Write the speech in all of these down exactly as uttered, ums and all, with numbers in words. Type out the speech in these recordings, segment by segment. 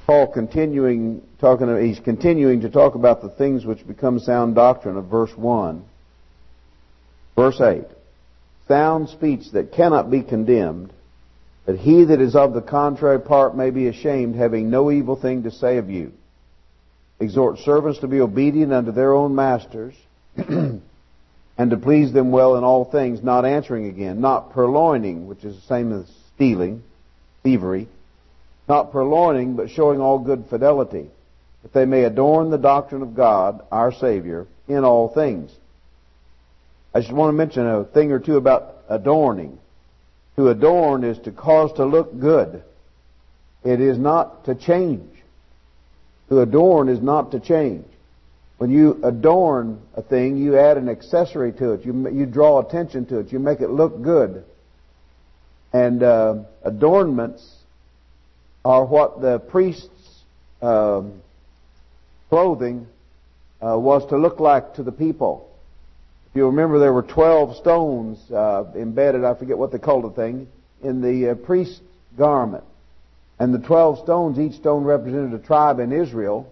Paul continuing talking, he's continuing to talk about the things which become sound doctrine of verse one. Verse eight. Sound speech that cannot be condemned, that he that is of the contrary part may be ashamed, having no evil thing to say of you. Exhort servants to be obedient unto their own masters, and to please them well in all things, not answering again, not purloining, which is the same as stealing, thievery, not purloining, but showing all good fidelity, that they may adorn the doctrine of God, our Savior, in all things. I just want to mention a thing or two about adorning. To adorn is to cause to look good. It is not to change. To adorn is not to change. When you adorn a thing, you add an accessory to it. You, you draw attention to it. You make it look good. And uh, adornments are what the priest's uh, clothing uh, was to look like to the people. If you remember, there were twelve stones uh, embedded, I forget what they called the thing, in the uh, priest's garment. And the twelve stones, each stone represented a tribe in Israel.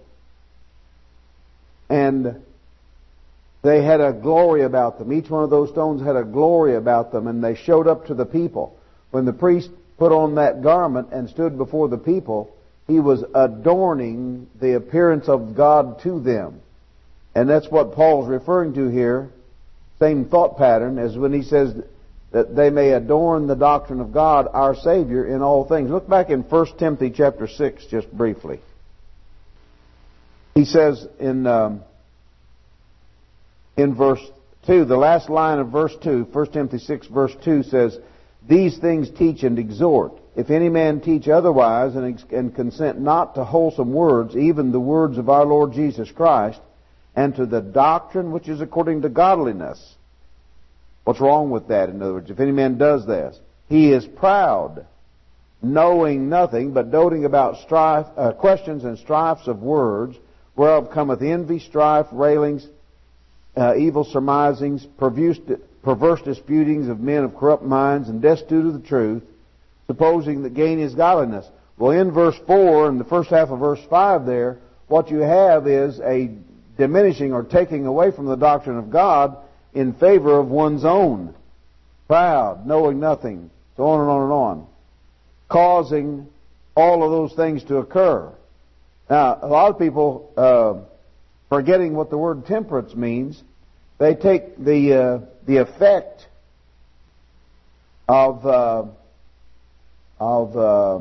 And they had a glory about them. Each one of those stones had a glory about them, and they showed up to the people. When the priest put on that garment and stood before the people, he was adorning the appearance of God to them. And that's what Paul's referring to here. Same thought pattern as when he says that they may adorn the doctrine of God, our Savior, in all things. Look back in First Timothy chapter six just briefly. He says in um, in verse two, the last line of verse two, First Timothy six verse two says, "These things teach and exhort. If any man teach otherwise and, and consent not to wholesome words, even the words of our Lord Jesus Christ, and to the doctrine which is according to godliness." What's wrong with that? In other words, if any man does this, he is proud, knowing nothing, but doting about strife, uh, questions and strifes of words, whereof cometh envy, strife, railings, uh, evil surmisings, perverse, perverse disputings of men of corrupt minds, and destitute of the truth, supposing that gain is godliness. Well, in verse four, in the first half of verse five there, what you have is a diminishing or taking away from the doctrine of God in favor of one's own. Proud, knowing nothing, so on and on and on. Causing all of those things to occur. Now, a lot of people, uh, forgetting what the word temperance means, they take the uh, the effect of uh, of uh,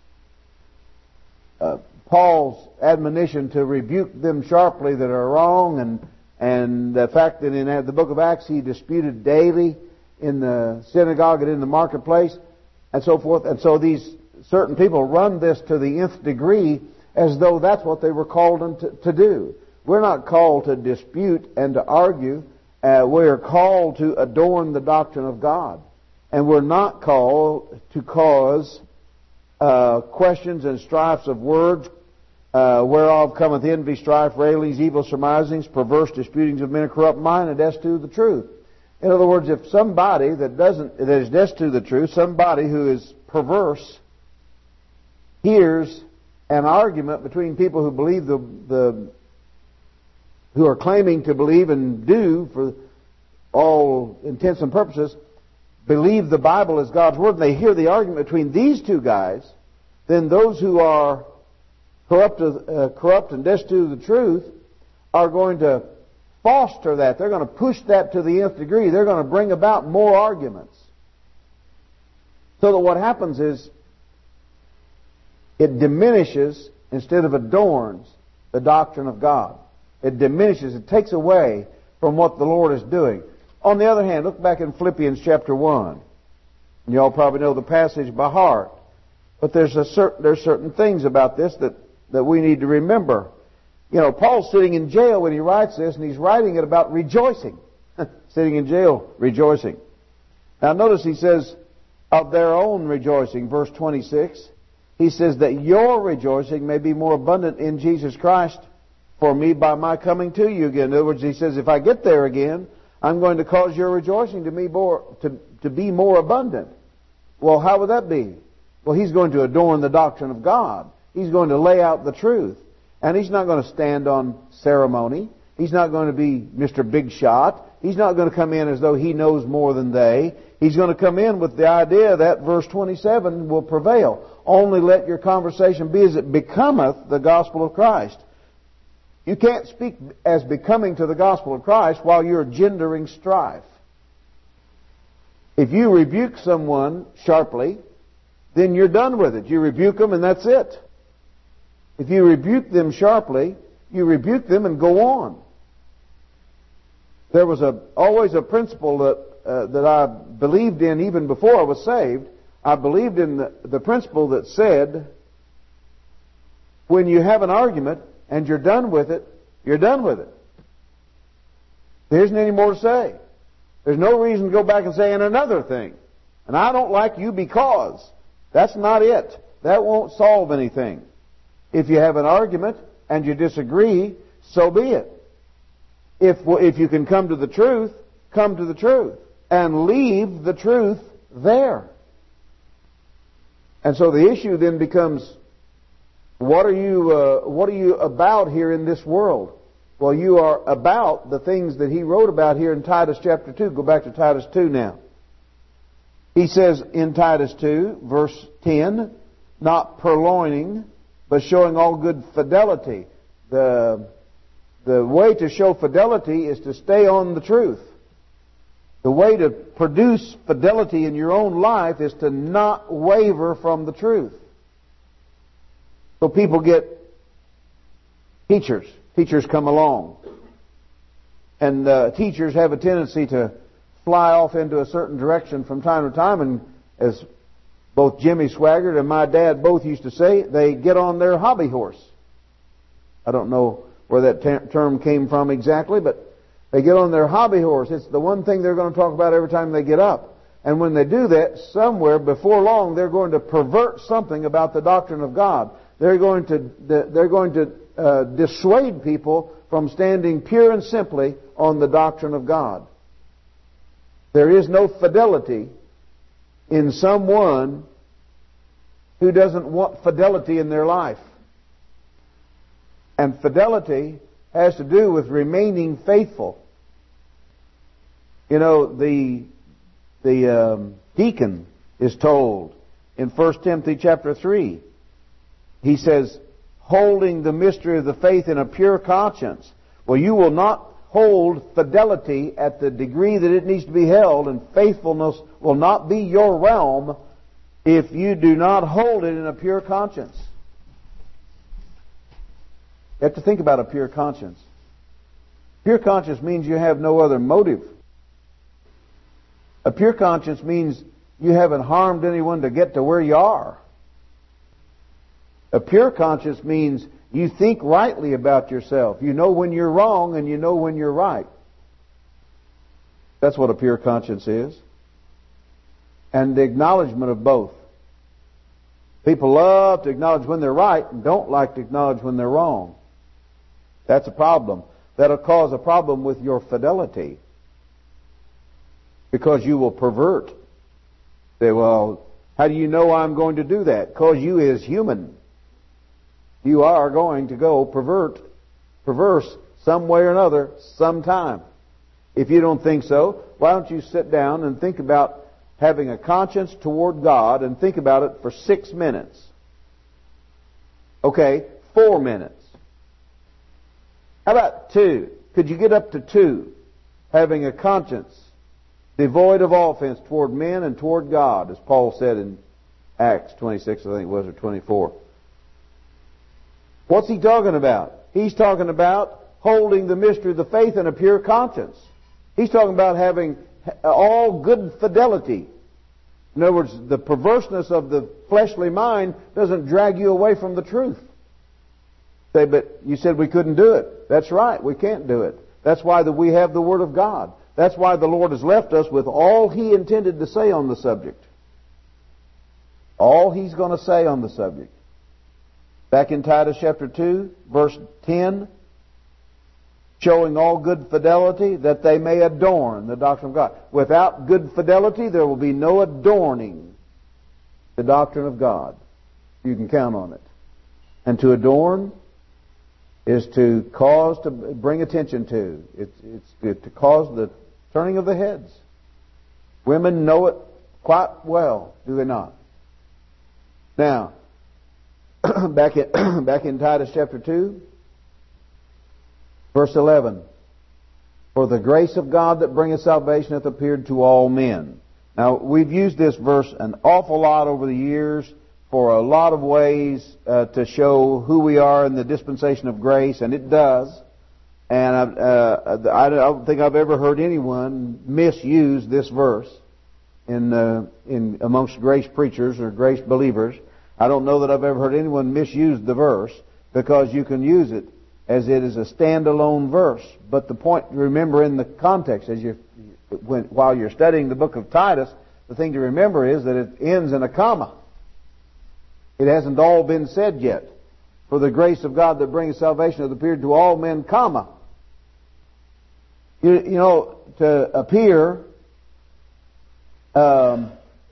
uh, Paul's admonition to rebuke them sharply that are wrong, and and the fact that in the book of Acts he disputed daily in the synagogue and in the marketplace, and so forth. And so these certain people run this to the nth degree as though that's what they were called to, to do. We're not called to dispute and to argue. Uh, we're called to adorn the doctrine of God. And we're not called to cause uh, questions and strifes of words, uh, whereof cometh envy, strife, railings, evil surmisings, perverse disputings of men of corrupt mind, and destitute of the truth. In other words, if somebody that doesn't, that is destitute of the truth, somebody who is perverse, hears an argument between people who believe the, the who are claiming to believe and do, for all intents and purposes, believe the Bible as God's Word, and they hear the argument between these two guys, then those who are corrupt, uh, corrupt and destitute of the truth are going to foster that. They're going to push that to the nth degree. They're going to bring about more arguments. So that what happens is it diminishes instead of adorns the doctrine of God. It diminishes, it takes away from what the Lord is doing. On the other hand, look back in Philippians chapter one. And you all probably know the passage by heart. But there's a certain, there's certain things about this that, that we need to remember. You know, Paul's sitting in jail when he writes this, and he's writing it about rejoicing. Sitting in jail, rejoicing. Now notice he says, of their own rejoicing, verse twenty-six. He says that your rejoicing may be more abundant in Jesus Christ for me by my coming to you again. In other words, he says, if I get there again, I'm going to cause your rejoicing to be more, to, to be more abundant. Well, how would that be? Well, he's going to adorn the doctrine of God. He's going to lay out the truth. And He's not going to stand on ceremony. He's not going to be Mister Big Shot. He's not going to come in as though He knows more than they. He's going to come in with the idea that verse twenty-seven will prevail. Only let your conversation be as it becometh the gospel of Christ. You can't speak as becoming to the gospel of Christ while you're gendering strife. If you rebuke someone sharply, then you're done with it. You rebuke them and that's it. If you rebuke them sharply, you rebuke them and go on. There was a, always a principle that, uh, that I believed in even before I was saved. I believed in the, the principle that said, when you have an argument and you're done with it, you're done with it. There isn't any more to say. There's no reason to go back and say, and another thing. And I don't like you because. That's not it. That won't solve anything. If you have an argument and you disagree, so be it. If, if you can come to the truth, come to the truth. And leave the truth there. And so the issue then becomes, what are you, uh, what are you about here in this world? Well, you are about the things that he wrote about here in Titus chapter two. Go back to Titus two now. He says in Titus two, verse ten, not purloining, but showing all good fidelity. The, the way to show fidelity is to stay on the truth. The way to produce fidelity in your own life is to not waver from the truth. So people get teachers. Teachers come along. And uh, teachers have a tendency to fly off into a certain direction from time to time. And as both Jimmy Swaggart and my dad both used to say, they get on their hobby horse. I don't know where that ter- term came from exactly, but they get on their hobby horse. It's the one thing they're going to talk about every time they get up. And when they do that, somewhere before long, they're going to pervert something about the doctrine of God. They're going to they're going to uh, dissuade people from standing pure and simply on the doctrine of God. There is no fidelity in someone who doesn't want fidelity in their life. And fidelity has to do with remaining faithful. You know, the the um, deacon is told in First Timothy chapter three, he says, holding the mystery of the faith in a pure conscience. Well, you will not hold fidelity at the degree that it needs to be held, and faithfulness will not be your realm if you do not hold it in a pure conscience. You have to think about a pure conscience. Pure conscience means you have no other motive. A pure conscience means you haven't harmed anyone to get to where you are. A pure conscience means you think rightly about yourself. You know when you're wrong and you know when you're right. That's what a pure conscience is. And the acknowledgement of both. People love to acknowledge when they're right and don't like to acknowledge when they're wrong. That's a problem. That'll cause a problem with your fidelity. Because you will pervert. Say, well, how do you know I'm going to do that? Because you is human. You are going to go pervert, perverse some way or another sometime. If you don't think so, why don't you sit down and think about having a conscience toward God and think about it for six minutes. Okay, four minutes. How about two? Could you get up to two? Having a conscience devoid of offense toward men and toward God, as Paul said in Acts twenty-six, I think it was, or twenty-four. What's he talking about? He's talking about holding the mystery of the faith in a pure conscience. He's talking about having all good fidelity. In other words, the perverseness of the fleshly mind doesn't drag you away from the truth. Say, but you said we couldn't do it. That's right, we can't do it. That's why the, we have the Word of God. That's why the Lord has left us with all He intended to say on the subject. All He's going to say on the subject. Back in Titus chapter two, verse ten, showing all good fidelity that they may adorn the doctrine of God. Without good fidelity, there will be no adorning the doctrine of God. You can count on it. And to adorn is to cause, to bring attention to. It's, it's to, to cause the turning of the heads. Women know it quite well, do they not? Now, back in, back in Titus chapter two, verse eleven. For the grace of God that bringeth salvation hath appeared to all men. Now, we've used this verse an awful lot over the years for a lot of ways uh, to show who we are in the dispensation of grace, and it does. And I, uh, I don't think I've ever heard anyone misuse this verse in uh, in amongst grace preachers or grace believers. I don't know that I've ever heard anyone misuse the verse, because you can use it as it is a standalone verse. But the point to remember in the context, as you when, while you're studying the book of Titus, the thing to remember is that it ends in a comma. It hasn't all been said yet. For the grace of God that brings salvation hath appeared to all men, comma. You, you know, to appear, um,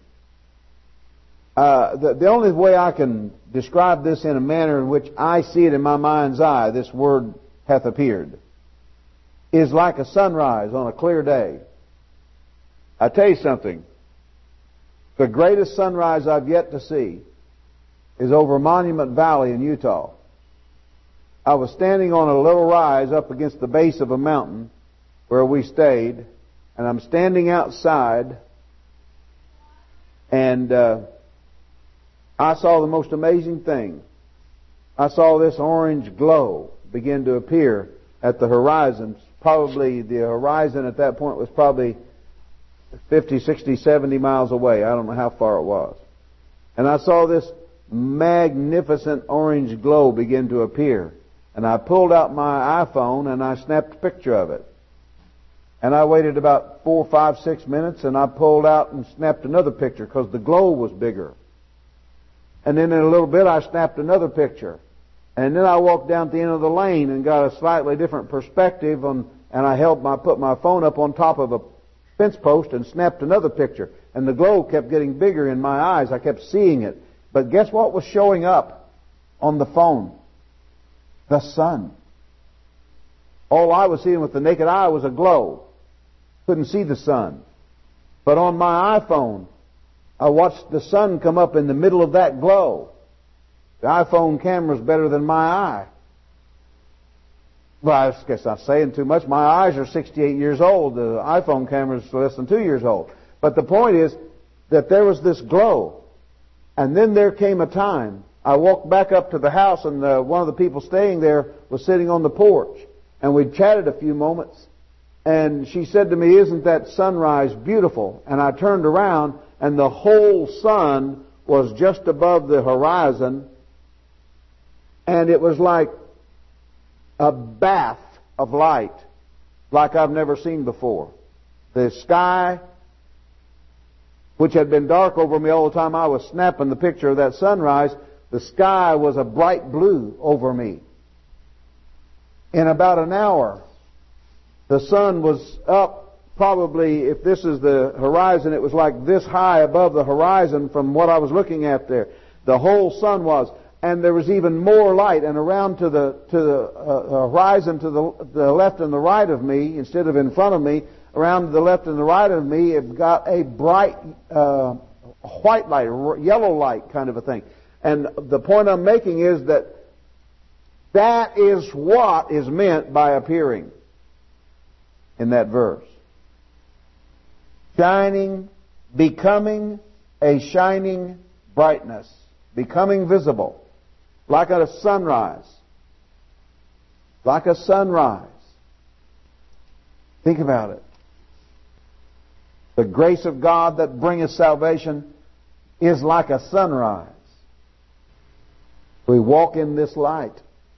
uh, the, the only way I can describe this in a manner in which I see it in my mind's eye, this word hath appeared, is like a sunrise on a clear day. I tell you something. The greatest sunrise I've yet to see is over Monument Valley in Utah. I was standing on a little rise up against the base of a mountain where we stayed, and I'm standing outside, and uh, I saw the most amazing thing. I saw this orange glow begin to appear at the horizon. Probably the horizon at that point was probably fifty, sixty, seventy miles away. I don't know how far it was. And I saw this magnificent orange glow begin to appear. And I pulled out my iPhone and I snapped a picture of it. And I waited about four, five, six minutes, and I pulled out and snapped another picture because the glow was bigger. And then in a little bit I snapped another picture. And then I walked down at the end of the lane and got a slightly different perspective on, and I held my put my phone up on top of a fence post and snapped another picture. And the glow kept getting bigger in my eyes. I kept seeing it. But guess what was showing up on the phone? The sun. All I was seeing with the naked eye was a glow. Couldn't see the sun. But on my iPhone, I watched the sun come up in the middle of that glow. The iPhone camera's better than my eye. Well, I guess I'm saying too much. My eyes are sixty-eight years old. The iPhone camera's less than two years old. But the point is that there was this glow. And then there came a time, I walked back up to the house, and uh, one of the people staying there was sitting on the porch. And we chatted a few moments. And she said to me, "Isn't that sunrise beautiful?" And I turned around, and the whole sun was just above the horizon. And it was like a bath of light, like I've never seen before. The sky, which had been dark over me all the time I was snapping the picture of that sunrise, the sky was a bright blue over me. In about an hour, the sun was up, probably, if this is the horizon, it was like this high above the horizon from what I was looking at there. The whole sun was. And there was even more light, and around to the to the uh, horizon to the, the left and the right of me, instead of in front of me, around to the left and the right of me, it got a bright uh, white light, yellow light kind of a thing. And the point I'm making is that that is what is meant by appearing in that verse. Shining, becoming a shining brightness, becoming visible. Like a sunrise. Like a sunrise. Think about it. The grace of God that bringeth salvation is like a sunrise. We walk in this light.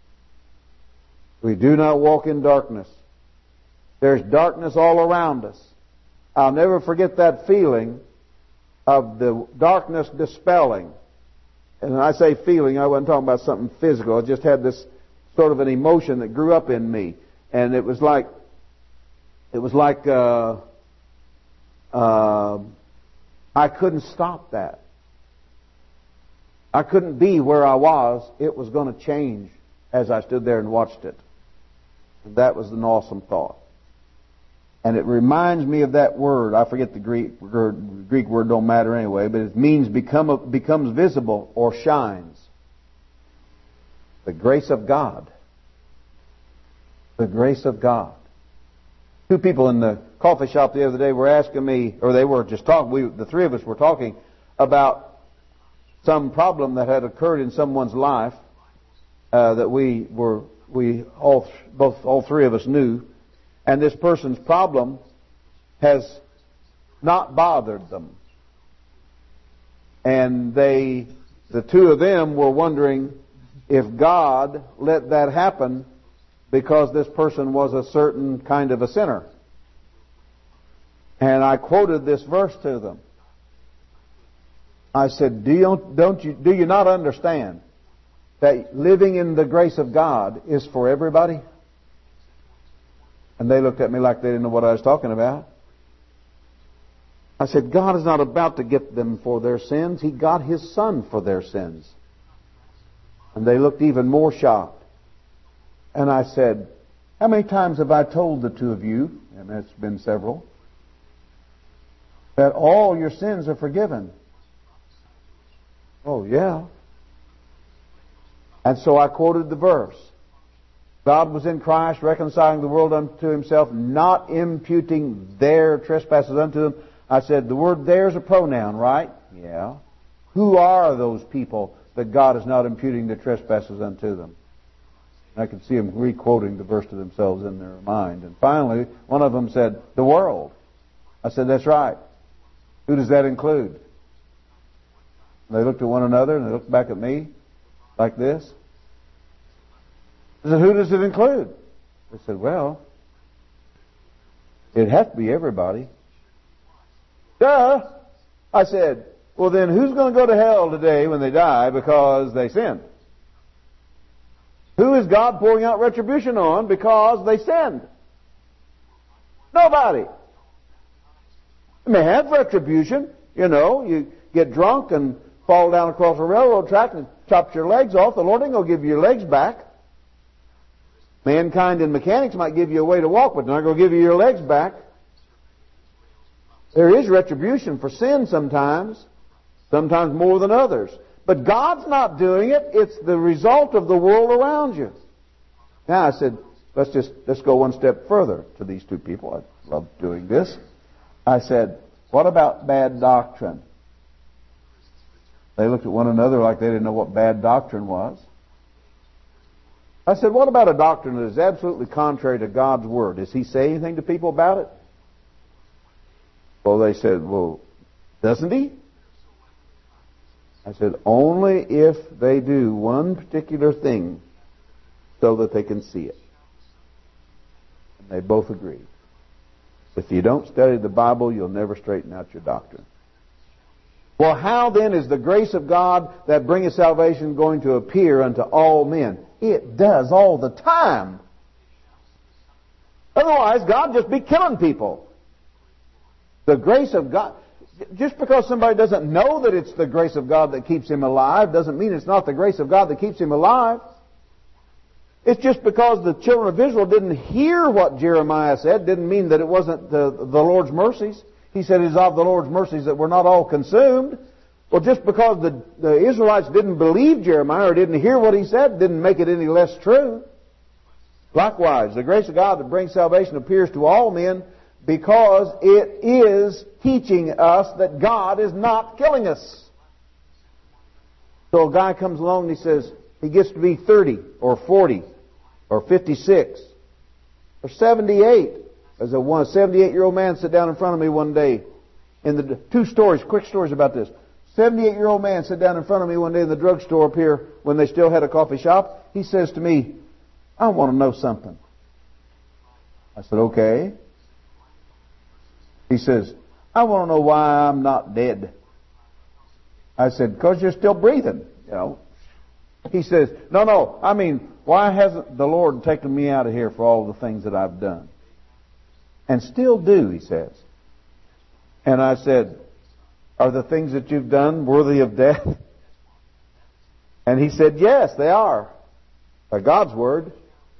We do not walk in darkness. There's darkness all around us. I'll never forget that feeling of the darkness dispelling. And when I say feeling, I wasn't talking about something physical. I just had this sort of an emotion that grew up in me. And it was like, it was like, uh, uh, I couldn't stop that. I couldn't be where I was. It was going to change as I stood there and watched it. And that was an awesome thought. And it reminds me of that word. I forget the Greek word. Greek word don't matter anyway, but it means become becomes visible or shines. The grace of God. The grace of God. Two people in the coffee shop the other day were asking me, or they were just talking, we, the three of us were talking about some problem that had occurred in someone's life uh, that we were, we all, both, all three of us knew. And this person's problem has not bothered them. And they, the two of them were wondering if God let that happen because this person was a certain kind of a sinner. And I quoted this verse to them. I said, do you, don't you, do you not understand that living in the grace of God is for everybody? And they looked at me like they didn't know what I was talking about. I said, God is not about to get them for their sins. He got His Son for their sins. And they looked even more shocked. And I said, how many times have I told the two of you, and it's been several, that all your sins are forgiven? Oh, yeah. And so I quoted the verse. God was in Christ, reconciling the world unto Himself, not imputing their trespasses unto them. I said, the word there is a pronoun, right? Yeah. Who are those people that God is not imputing their trespasses unto them? I could see them re-quoting the verse to themselves in their mind. And finally, one of them said, the world. I said, that's right. Who does that include? And they looked at one another and they looked back at me like this. I said, who does it include? They said, well, it'd have to be everybody. Duh! I said, well then who's going to go to hell today when they die because they sinned? Who is God pouring out retribution on because they sinned? Nobody. You may have retribution. You know, you get drunk and fall down across a railroad track and chop your legs off. The Lord ain't going to give you your legs back. Mankind and mechanics might give you a way to walk, but they're not going to give you your legs back. There is retribution for sin sometimes, sometimes more than others. But God's not doing it. It's the result of the world around you. Now I said, let's just let's go one step further to these two people. I love doing this. I said, what about bad doctrine? They looked at one another like they didn't know what bad doctrine was. I said, what about a doctrine that is absolutely contrary to God's Word? Does He say anything to people about it? Well, they said, well, doesn't He? I said, only if they do one particular thing so that they can see it. And they both agreed. If you don't study the Bible, you'll never straighten out your doctrine. Well, how then is the grace of God that bringeth salvation going to appear unto all men? It does all the time. Otherwise, God just be killing people. The grace of God... Just because somebody doesn't know that it's the grace of God that keeps him alive doesn't mean it's not the grace of God that keeps him alive. It's just because the children of Israel didn't hear what Jeremiah said didn't mean that it wasn't the, the Lord's mercies. He said it is of the Lord's mercies that we're not all consumed. Well, just because the, the Israelites didn't believe Jeremiah or didn't hear what he said didn't make it any less true. Likewise, the grace of God that brings salvation appears to all men because it is teaching us that God is not killing us. So a guy comes along and he says, he gets to be thirty or forty or fifty-six or seventy-eight. There's a one seventy-eight-year-old man sat down in front of me one day. In the two stories, quick stories about this. seventy-eight-year-old man sat down in front of me one day in the drugstore up here when they still had a coffee shop. He says to me, I want to know something. I said, okay. He says, I want to know why I'm not dead. I said, because you're still breathing, you know. He says, no, no, I mean, why hasn't the Lord taken me out of here for all the things that I've done? And still do, he says. And I said, are the things that you've done worthy of death? And he said, yes, they are. By God's Word.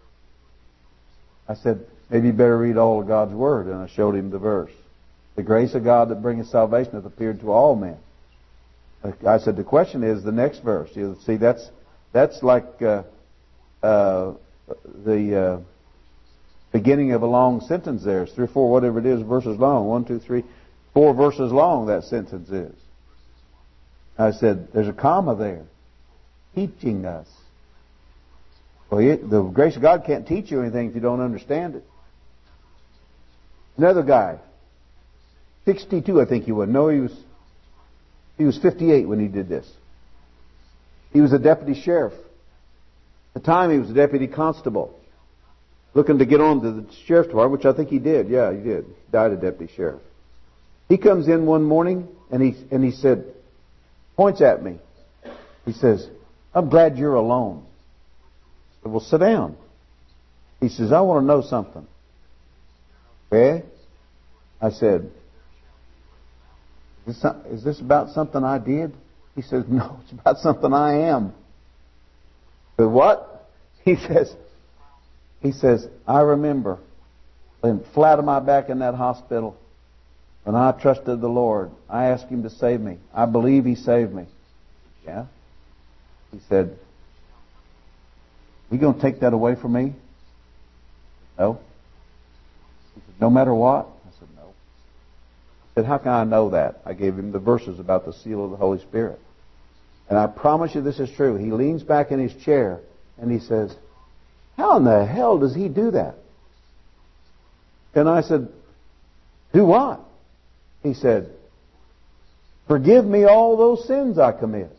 I said, maybe you better read all of God's Word. And I showed him the verse. The grace of God that bringeth salvation hath appeared to all men. I said, the question is the next verse. You see, that's that's like uh, uh, the uh, beginning of a long sentence there. It's three or four, whatever it is, verses long. One, two, three, four verses long that sentence is. I said, there's a comma there. Teaching us. Well, it, the grace of God can't teach you anything if you don't understand it. Another guy, sixty-two, I think he was. No, he was he was fifty-eight when he did this. He was a deputy sheriff. At the time, he was a deputy constable, looking to get on to the sheriff's department, which I think he did. Yeah, he did. He died a deputy sheriff. He comes in one morning and he and he said, points at me. He says, I'm glad you're alone. I said, well, sit down. He says, I want to know something. Okay? I said, is this, is this about something I did? He says, no, it's about something I am. I said, what? He says, he says, I remember laying flat on my back in that hospital when I trusted the Lord. I asked Him to save me. I believe He saved me. Yeah? He said, you going to take that away from me? No. He said, no matter what? I said, no. He said, how can I know that? I gave him the verses about the seal of the Holy Spirit. And I promise you this is true. He leans back in his chair and he says, how in the hell does he do that? And I said, do what? He said, forgive me all those sins I commit.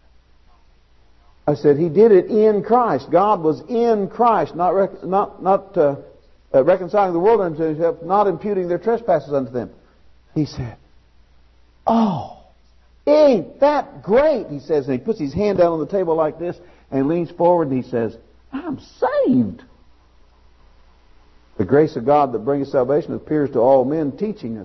I said, He did it in Christ. God was in Christ, not rec- not not uh, uh, reconciling the world unto Himself, not imputing their trespasses unto them. He said, oh, ain't that great? He says, and he puts his hand down on the table like this and leans forward and he says, I'm saved. The grace of God that bringeth salvation appears to all men, teaching us.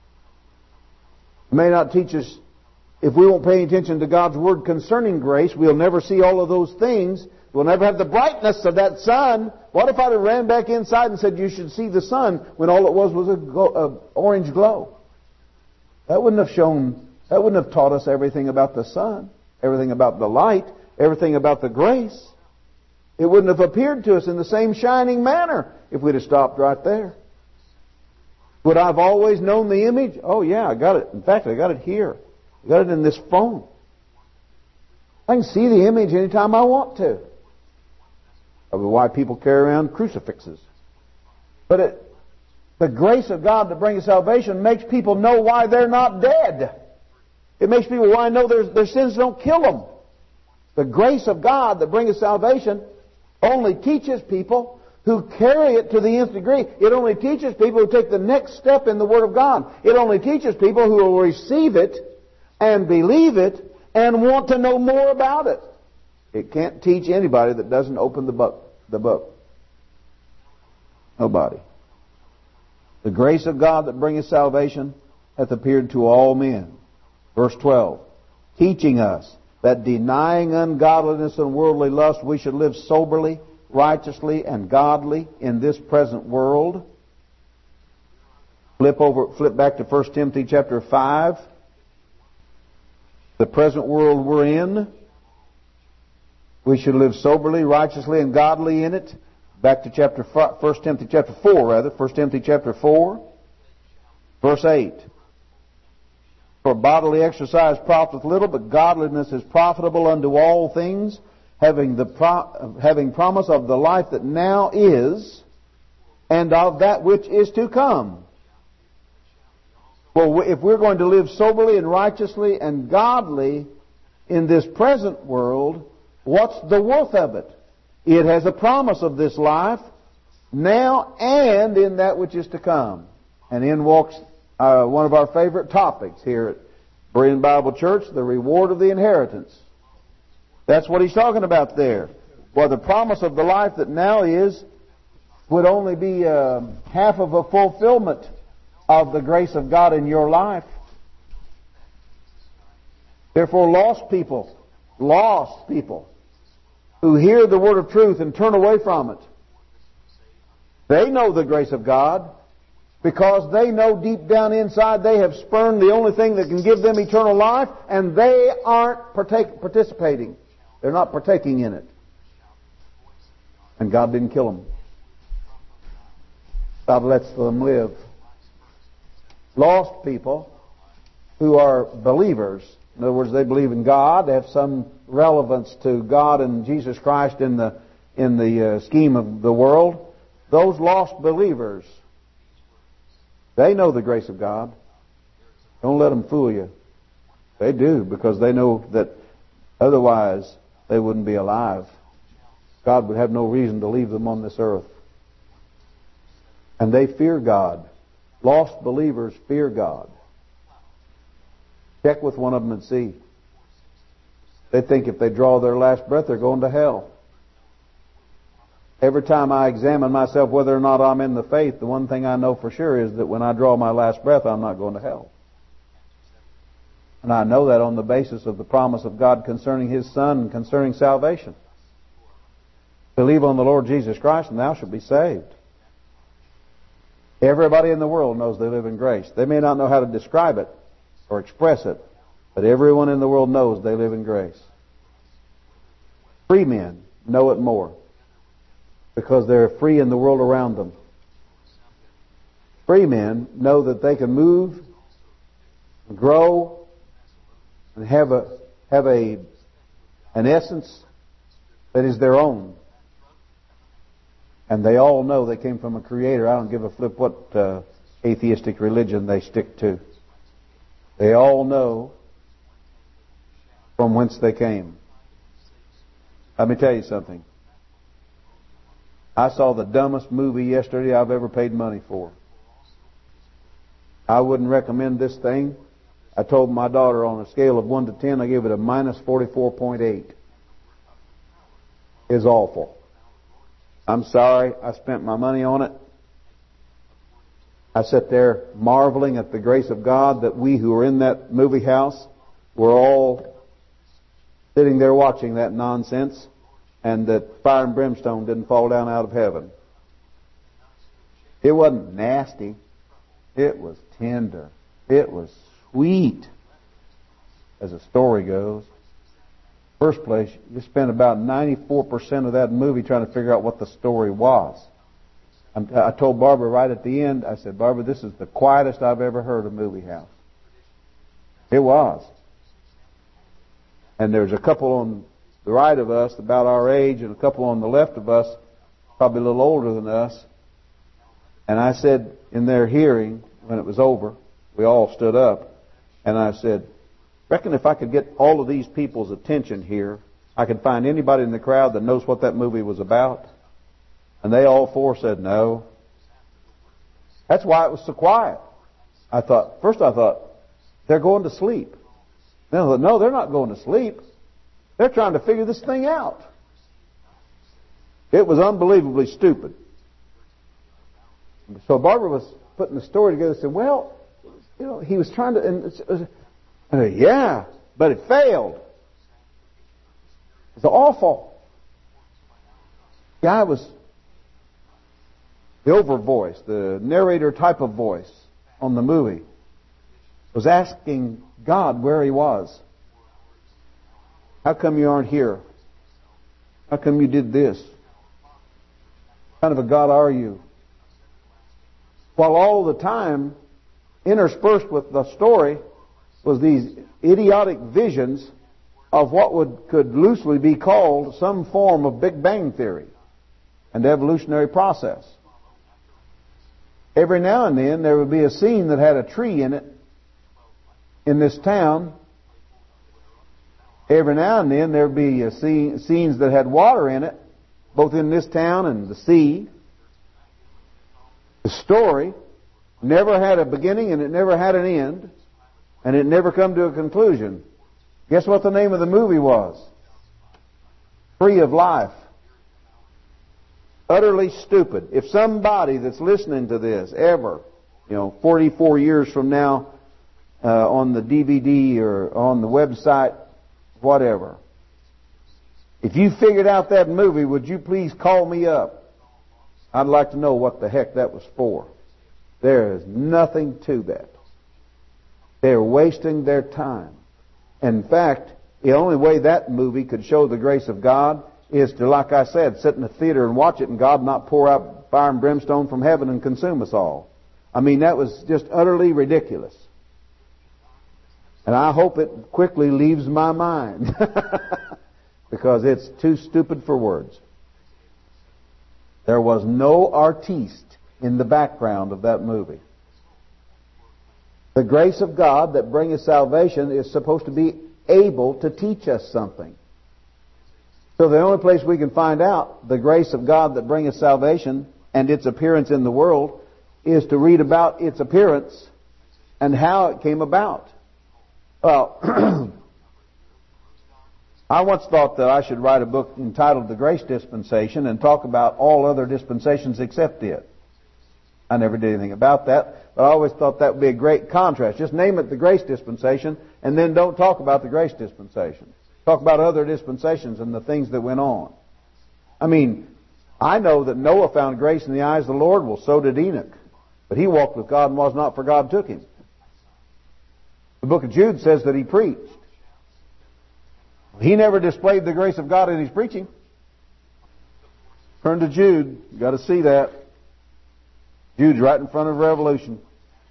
It may not teach us. If we won't pay attention to God's Word concerning grace, we'll never see all of those things. We'll never have the brightness of that sun. What if I'd have ran back inside and said, you should see the sun, when all it was was a, go- a orange glow? That wouldn't have shown, that wouldn't have taught us everything about the sun, everything about the light, everything about the grace. It wouldn't have appeared to us in the same shining manner if we'd have stopped right there. Would I have always known the image? Oh yeah, I got it. In fact, I got it here. I got it in this phone. I can see the image anytime I want to. That's why people carry around crucifixes. But it, the grace of God that brings salvation makes people know why they're not dead. It makes people why know their, their sins don't kill them. The grace of God that brings salvation only teaches people who carry it to the nth degree. It only teaches people who take the next step in the Word of God. It only teaches people who will receive it and believe it and want to know more about it. It can't teach anybody that doesn't open the book. The book. Nobody. The grace of God that bringeth salvation hath appeared to all men. Verse twelve. Teaching us that denying ungodliness and worldly lust, we should live soberly, righteously, and godly in this present world. Flip over, flip back to First Timothy chapter five. The present world we're in. We should live soberly, righteously, and godly in it. Back to chapter First Timothy chapter four, rather. First Timothy chapter four, verse eight. For bodily exercise profiteth little, but godliness is profitable unto all things, having the pro- having promise of the life that now is, and of that which is to come. Well, if we're going to live soberly and righteously and godly in this present world, what's the worth of it? It has a promise of this life now and in that which is to come. And in walks uh, one of our favorite topics here at Berean Bible Church, the reward of the inheritance. That's what he's talking about there. Well, the promise of the life that now is would only be uh, half of a fulfillment of the grace of God in your life. Therefore, lost people lost people who hear the word of truth and turn away from it. They know the grace of God because they know deep down inside they have spurned the only thing that can give them eternal life, and they aren't partake, participating. They're not partaking in it. And God didn't kill them. God lets them live. Lost people who are believers, in other words, they believe in God, they have some relevance to God and Jesus Christ in the in the uh, scheme of the world. Those lost believers, they know the grace of God. Don't let them fool you. They do, because they know that otherwise they wouldn't be alive. God would have no reason to leave them on this earth. And they fear God. Lost believers fear God. Check with one of them and see. They think if they draw their last breath, they're going to hell. Every time I examine myself whether or not I'm in the faith, the one thing I know for sure is that when I draw my last breath, I'm not going to hell. And I know that on the basis of the promise of God concerning His Son and concerning salvation. Believe on the Lord Jesus Christ and thou shalt be saved. Everybody in the world knows they live in grace. They may not know how to describe it or express it, but everyone in the world knows they live in grace. Free men know it more because they're free in the world around them. Free men know that they can move, grow, and have a have a an essence that is their own. And they all know they came from a Creator. I don't give a flip what uh, atheistic religion they stick to. They all know from whence they came. Let me tell you something. I saw the dumbest movie yesterday I've ever paid money for. I wouldn't recommend this thing. I told my daughter on a scale of one to ten, I gave it a minus forty-four point eight. It's awful. I'm sorry I spent my money on it. I sat there marveling at the grace of God that we who were in that movie house were all sitting there watching that nonsense, and that fire and brimstone didn't fall down out of heaven. It wasn't nasty. It was tender. It was sweet, as the story goes. First place, you spent about ninety-four percent of that movie trying to figure out what the story was. I told Barbara right at the end, I said, Barbara, this is the quietest I've ever heard a movie house. It was. And there's a couple on the right of us, about our age, and a couple on the left of us, probably a little older than us. And I said in their hearing, when it was over, we all stood up, and I said, reckon if I could get all of these people's attention here, I could find anybody in the crowd that knows what that movie was about. And they all four said no. That's why it was so quiet. I thought, first I thought, they're going to sleep. Then I thought, no, they're not going to sleep. They're trying to figure this thing out. It was unbelievably stupid. So Barbara was putting the story together and said, well, you know, he was trying to, and I said, yeah, but it failed. It's awful. The guy was the over voice, the narrator type of voice on the movie, was asking God where He was. How come you aren't here? How come you did this? What kind of a God are you? While all the time, interspersed with the story, was these idiotic visions of what would could loosely be called some form of Big Bang theory and evolutionary process. Every now and then there would be a scene that had a tree in it in this town. Every now and then there would be a scene, scenes that had water in it, both in this town and the sea. The story never had a beginning and it never had an end. And it never come to a conclusion. Guess what the name of the movie was? Tree of Life. Utterly stupid. If somebody that's listening to this ever, you know, forty-four years from now, uh, on the D V D or on the website, whatever, If you figured out that movie, would you please call me up? I'd like to know what the heck that was for. There is nothing to that. They're wasting their time. In fact, the only way that movie could show the grace of God is to, like I said, sit in the theater and watch it and God not pour out fire and brimstone from heaven and consume us all. I mean, that was just utterly ridiculous. And I hope it quickly leaves my mind because it's too stupid for words. There was no artiste in the background of that movie. The grace of God that bringeth salvation is supposed to be able to teach us something. So the only place we can find out the grace of God that bringeth salvation and its appearance in the world is to read about its appearance and how it came about. Well, I once thought that I should write a book entitled The Grace Dispensation and talk about all other dispensations except it. I never did anything about that, but I always thought that would be a great contrast. Just name it the Grace Dispensation and then don't talk about the Grace Dispensation. Talk about other dispensations and the things that went on. I mean, I know that Noah found grace in the eyes of the Lord. Well, so did Enoch. But he walked with God and was not, for God took him. The book of Jude says that he preached. He never displayed the grace of God in his preaching. Turn to Jude. You've got to see that. Jude's right in front of Revolution.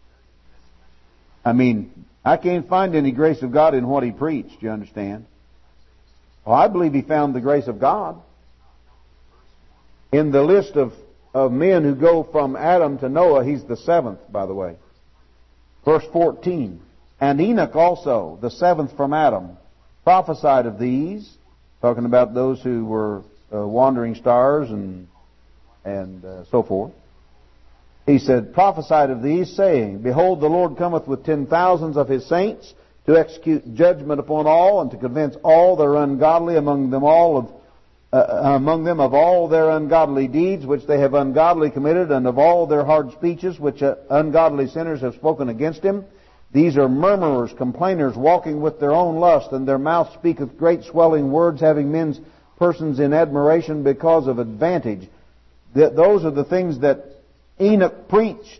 I mean, I can't find any grace of God in what he preached, you understand? Well, I believe he found the grace of God. In the list of, of men who go from Adam to Noah, he's the seventh, by the way. Verse fourteen. And Enoch also, the seventh from Adam, prophesied of these, talking about those who were uh, wandering stars and and uh, so forth. He said, prophesied of these, saying, Behold, the Lord cometh with ten thousands of his saints to execute judgment upon all, and to convince all that are ungodly among them all of uh, among them of all their ungodly deeds which they have ungodly committed, and of all their hard speeches which uh, ungodly sinners have spoken against him. These are murmurers, complainers, walking with their own lust, and their mouth speaketh great swelling words, having men's persons in admiration because of advantage. Th- those are the things that Enoch preached.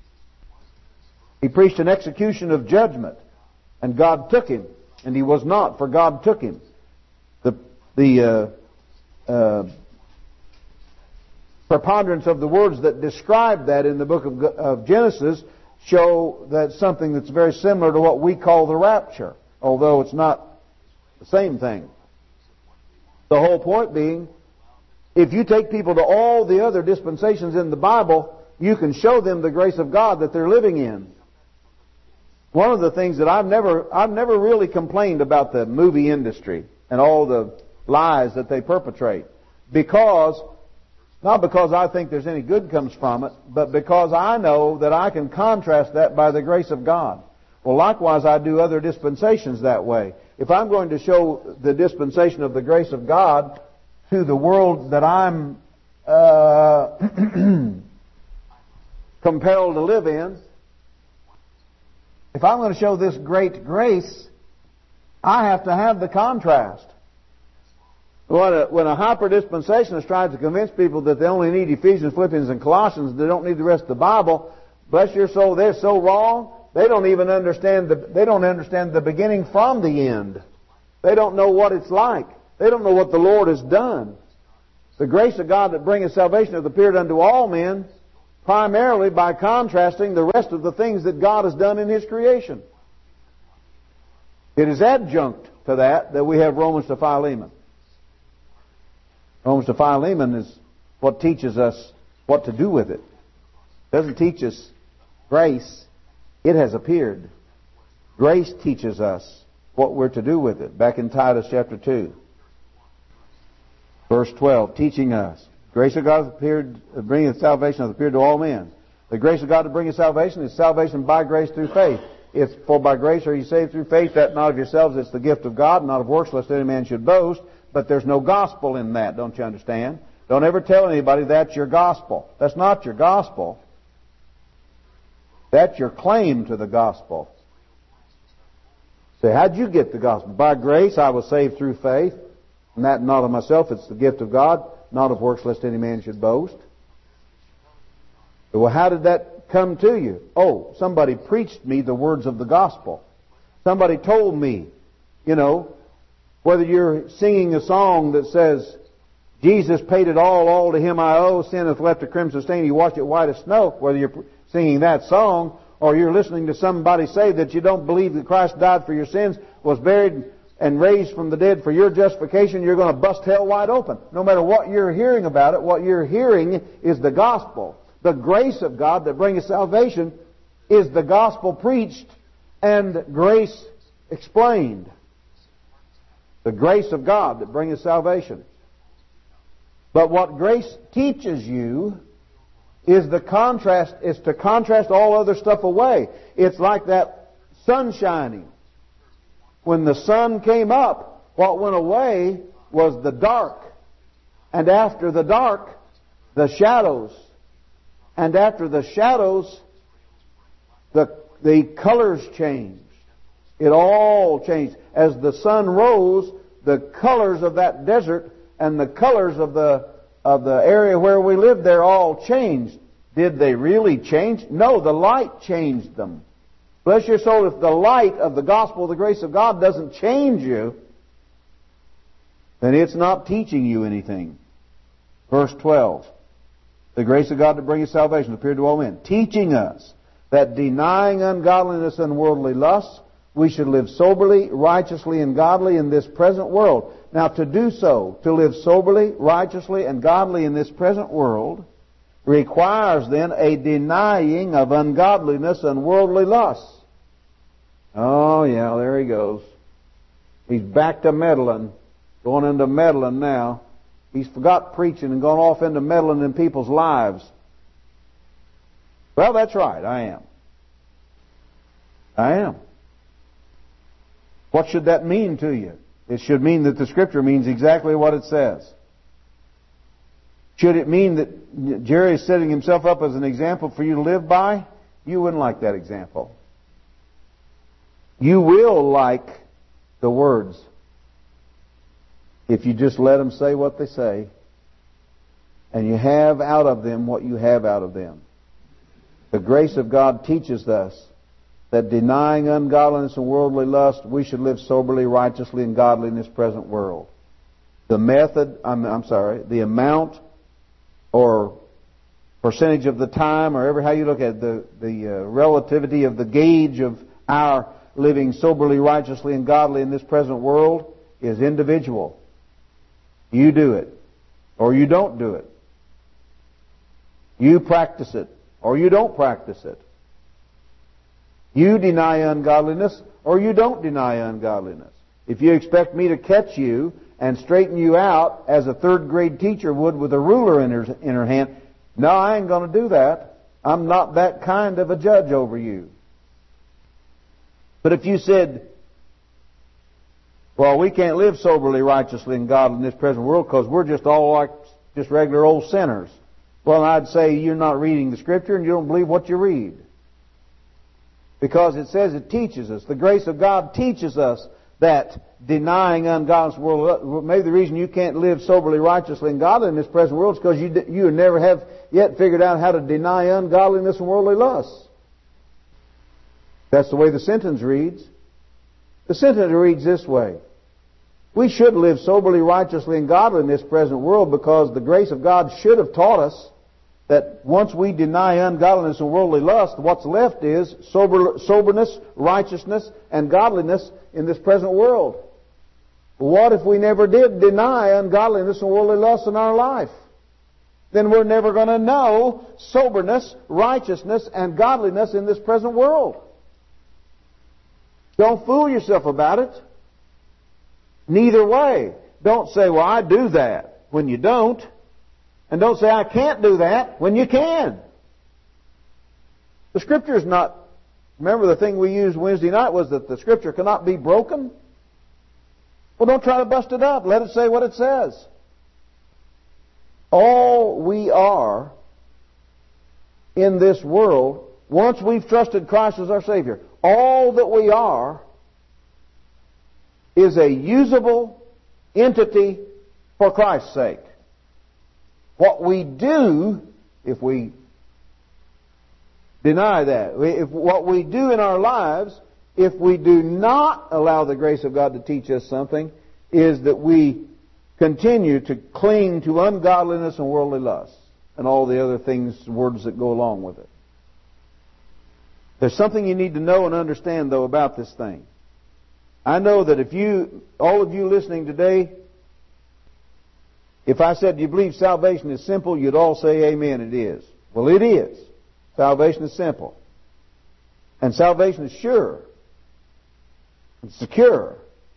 He preached an execution of judgment, and God took him, and he was not, for God took him. The the uh, uh, preponderance of the words that describe that in the book of, of Genesis show that something that's very similar to what we call the rapture, although it's not the same thing. The whole point being, if you take people to all the other dispensations in the Bible, you can show them the grace of God that they're living in. One of the things that I've never, I've never really complained about the movie industry and all the lies that they perpetrate, because not because I think there's any good comes from it, but because I know that I can contrast that by the grace of God. Well, likewise, I do other dispensations that way. If I'm going to show the dispensation of the grace of God to the world that I'm uh, compelled to live in, if I'm going to show this great grace, I have to have the contrast. When a, when a hyper-dispensationalist tries to convince people that they only need Ephesians, Philippians, and Colossians, they don't need the rest of the Bible, bless your soul, they're so wrong, they don't even understand the, they don't understand the beginning from the end. They don't know what it's like. They don't know what the Lord has done. The grace of God that bringeth salvation hath appeared unto all men, primarily by contrasting the rest of the things that God has done in His creation. It is adjunct to that that we have Romans to Philemon. Romans to Philemon is what teaches us what to do with it. It doesn't teach us grace. It has appeared. Grace teaches us what we're to do with it. Back in Titus chapter two, verse twelve, teaching us. Grace of God hath appeared, bringing salvation hath appeared to all men. The grace of God to bring us salvation is salvation by grace through faith. It's for by grace are you saved through faith, that not of yourselves, it's the gift of God, not of works, lest any man should boast. But there's no gospel in that, don't you understand? Don't ever tell anybody that's your gospel. That's not your gospel. That's your claim to the gospel. Say, how'd you get the gospel? By grace I was saved through faith. And that not of myself, it's the gift of God, not of works lest any man should boast. Well, how did that come to you? Oh, somebody preached me the words of the gospel. Somebody told me, you know, whether you're singing a song that says, Jesus paid it all, all to Him I owe, sin hath left a crimson stain, He washed it white as snow, whether you're singing that song, or you're listening to somebody say that you don't believe that Christ died for your sins, was buried and raised from the dead for your justification, you're going to bust hell wide open. No matter what you're hearing about it, what you're hearing is the gospel. The grace of God that bringeth salvation is the gospel preached and grace explained. The grace of God that bringeth salvation. But what grace teaches you is the contrast, is to contrast all other stuff away. It's like that sun shining. When the sun came up, what went away was the dark. And after the dark, the shadows. And after the shadows, the, the colors changed. It all changed. As the sun rose, the colors of that desert and the colors of the of the area where we lived there all changed. Did they really change? No, the light changed them. Bless your soul, if the light of the gospel of the grace of God doesn't change you, then it's not teaching you anything. Verse twelve. The grace of God that bringeth salvation appeared to all men, teaching us that denying ungodliness and worldly lusts, we should live soberly, righteously, and godly in this present world. Now, to do so, to live soberly, righteously, and godly in this present world, requires then a denying of ungodliness and worldly lusts. Oh, yeah, there he goes. He's back to meddling, going into meddling now. He's forgot preaching and gone off into meddling in people's lives. Well, that's right, I am. I am. What should that mean to you? It should mean that the Scripture means exactly what it says. Should it mean that Jerry is setting himself up as an example for you to live by? You wouldn't like that example. You will like the words if you just let them say what they say, and you have out of them what you have out of them. The grace of God teaches us that denying ungodliness and worldly lust, we should live soberly, righteously, and godly in this present world. The method, I'm, I'm sorry, the amount or percentage of the time, or ever how you look at it, the, the uh, relativity of the gauge of our living soberly, righteously, and godly in this present world is individual. You do it, or you don't do it. You practice it, or you don't practice it. You deny ungodliness, or you don't deny ungodliness. If you expect me to catch you and straighten you out as a third grade teacher would with a ruler in her, in her hand, no, I ain't going to do that. I'm not that kind of a judge over you. But if you said, well, we can't live soberly, righteously, and godly in this present world because we're just all like just regular old sinners, well, I'd say you're not reading the Scripture and you don't believe what you read. Because it says it teaches us. The grace of God teaches us that denying ungodliness, world, maybe the reason you can't live soberly, righteously, and godly in this present world is because you you never have yet figured out how to deny ungodliness and worldly lusts. That's the way the sentence reads. The sentence reads this way. We should live soberly, righteously, and godly in this present world because the grace of God should have taught us that once we deny ungodliness and worldly lust, what's left is sober, soberness, righteousness, and godliness in this present world. What if we never did deny ungodliness and worldly lust in our life? Then we're never going to know soberness, righteousness, and godliness in this present world. Don't fool yourself about it. Neither way. Don't say, well, I do that, when you don't. And don't say, I can't do that, when you can. The Scripture is not... Remember the thing we used Wednesday night was that the Scripture cannot be broken? Well, don't try to bust it up. Let it say what it says. All we are in this world, once we've trusted Christ as our Savior, all that we are is a usable entity for Christ's sake. What we do, if we deny that, if what we do in our lives, if we do not allow the grace of God to teach us something, is that we continue to cling to ungodliness and worldly lusts and all the other things, words that go along with it. There's something you need to know and understand, though, about this thing. I know that if you, all of you listening today, if I said, do you believe salvation is simple, you'd all say, amen, it is. Well, it is. Salvation is simple. And salvation is sure. And secure.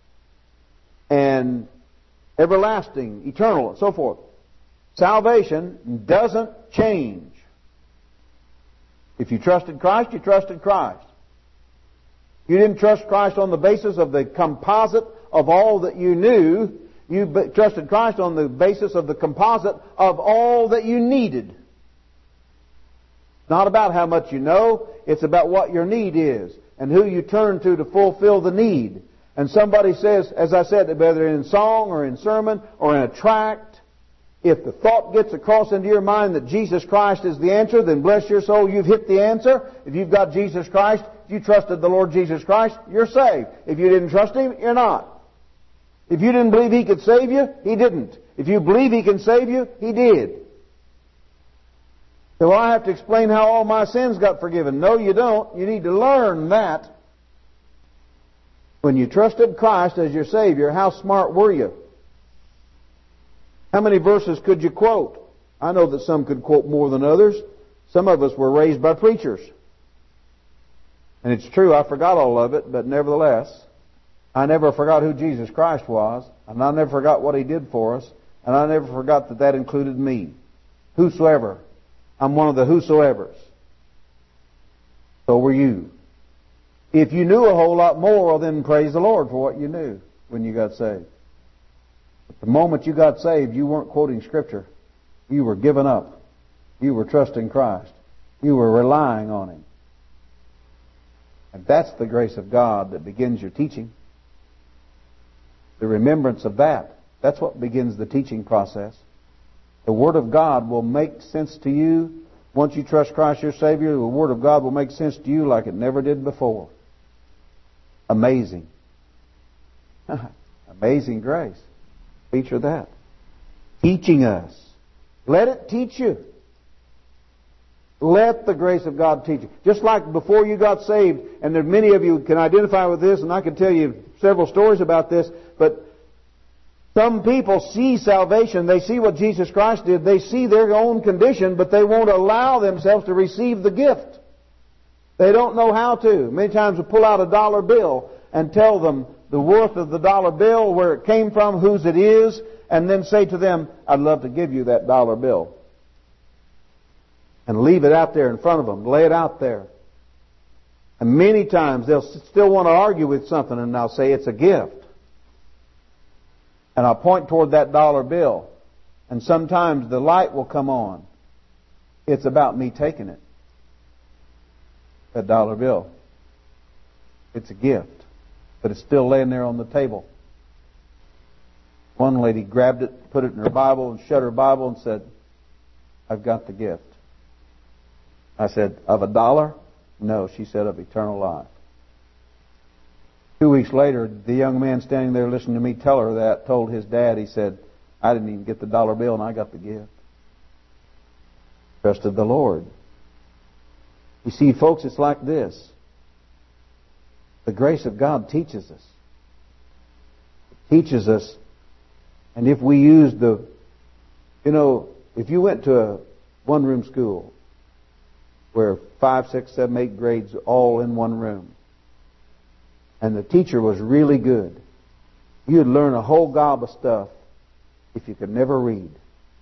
And everlasting, eternal, and so forth. Salvation doesn't change. If you trusted Christ, you trusted Christ. You didn't trust Christ on the basis of the composite of all that you knew. You trusted Christ on the basis of the composite of all that you needed. It's not about how much you know. It's about what your need is and who you turn to to fulfill the need. And somebody says, as I said, whether in song or in sermon or in a tract, if the thought gets across into your mind that Jesus Christ is the answer, then bless your soul, you've hit the answer. If you've got Jesus Christ, if you trusted the Lord Jesus Christ, you're saved. If you didn't trust Him, you're not. If you didn't believe He could save you, He didn't. If you believe He can save you, He did. So I have to explain how all my sins got forgiven. No, you don't. You need to learn that. When you trusted Christ as your Savior, how smart were you? How many verses could you quote? I know that some could quote more than others. Some of us were raised by preachers. And it's true, I forgot all of it, but nevertheless, I never forgot who Jesus Christ was, and I never forgot what He did for us, and I never forgot that that included me. Whosoever. I'm one of the whosoevers. So were you. If you knew a whole lot more, well, then praise the Lord for what you knew when you got saved. But the moment you got saved, you weren't quoting Scripture. You were giving up. You were trusting Christ. You were relying on Him. And that's the grace of God that begins your teaching. The remembrance of that. That's what begins the teaching process. The Word of God will make sense to you. Once you trust Christ your Savior, the Word of God will make sense to you like it never did before. Amazing. Amazing grace. Feature that. Teaching us. Let it teach you. Let the grace of God teach you. Just like before you got saved, and there are many of you can identify with this, and I can tell you several stories about this, but some people see salvation, they see what Jesus Christ did, they see their own condition, but they won't allow themselves to receive the gift. They don't know how to. Many times we pull out a dollar bill and tell them the worth of the dollar bill, where it came from, whose it is, and then say to them, I'd love to give you that dollar bill. And leave it out there in front of them. Lay it out there. And many times they'll still want to argue with something, and I'll say it's a gift. And I'll point toward that dollar bill. And sometimes the light will come on. It's about me taking it. That dollar bill. It's a gift. But it's still laying there on the table. One lady grabbed it, put it in her Bible, and shut her Bible and said, I've got the gift. I said, of a dollar? No, she said, of eternal life. Two weeks later, the young man standing there listening to me tell her that told his dad, he said, I didn't even get the dollar bill and I got the gift. Trusted the Lord. You see, folks, it's like this. The grace of God teaches us. It teaches us, and if we use the, you know, if you went to a one-room school where five, six, seven, eight grades all in one room, and the teacher was really good, you'd learn a whole gob of stuff if you could never read.